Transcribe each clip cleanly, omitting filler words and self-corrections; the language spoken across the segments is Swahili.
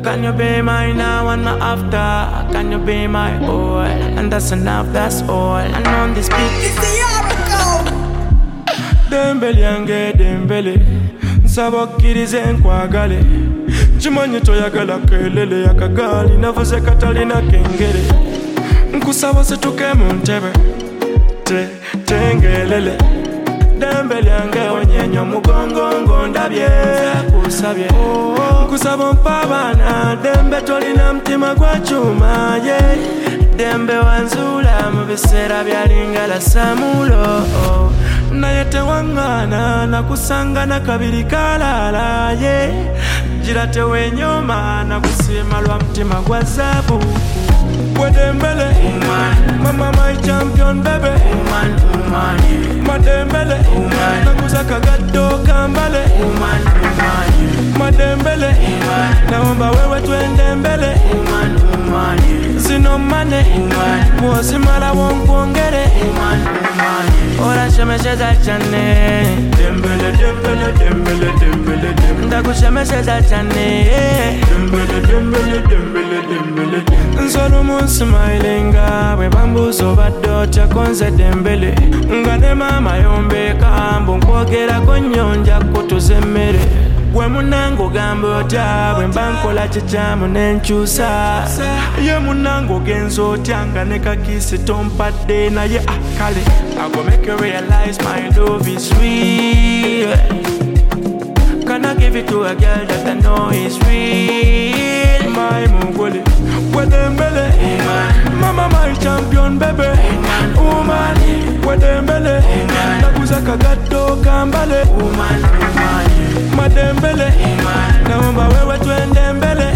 Can you be my now and my after? Can you be my all? And that's enough, that's all. And on this beat, It's the Oracle. Dembele yange Dembele, nsabakirize nkwagale. Chimanyi toyagala kelele yakagali, navuze katalina kengere. Nkusaba situke mu ntebe, tengelele. Dembele yange onyenye mugongo ndabye kusabye. Nkusaba mpa abaana, dembe tolina mutima gwa kyuma, yeah. Dembe wanzula mu biseera byalingala samulo, naye tewangana nakusanga na kabiri kalala, yeah. Jira tewenyoma nakusima lwa mutima gwa zaabu. Gwe Dembele, mama my champion baby, Madembele, nakuza kagatto kambale, Madembele, naomba wewe twende mbele, zino mane, mwosimala wonkwongere, ora shemesheza chane, Dembele, Dembele, Dembele, Dembele, Dembele, ndakushemesheza chane, Dembele, Dembele, Dembele, Dembele, nsolumu smilinga bwe bambuza obadde otya konze Dembele, nga ne maama yombeka mbu nkwogerako nnyo nja kutuza emmere. Gwe munnange ogamba otya bwe mba nkola kikyamu n'enkyusa, ye munnange ogenza otya nga ne kakiisi tompadde naye kale I go make you realize my love is real. Can I give it to a girl that I know is real? My mugole, gwe Dembele, mama my champion baby, woman, gwe Dembele, nakuza kagatto kambale, Madembele, naomba wewe twende mbele,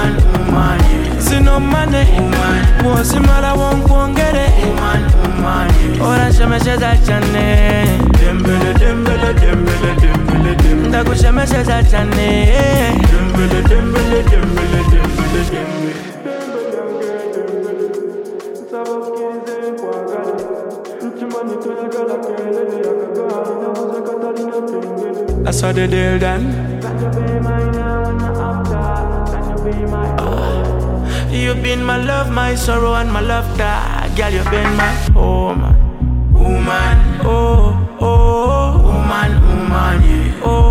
zino mane, mwosimala wonkwongere, ora shemesheza chane, Dembele, Dembele, Dembele, Dembele, Dembele, ndakushemesheza chane, Dembele, Dembele, Dembele, Dembele, Dembele. That's how the deal done. You've been my love, my sorrow, and my laughter. Girl, you've been my home. Woman, oh, woman, yeah. Oh.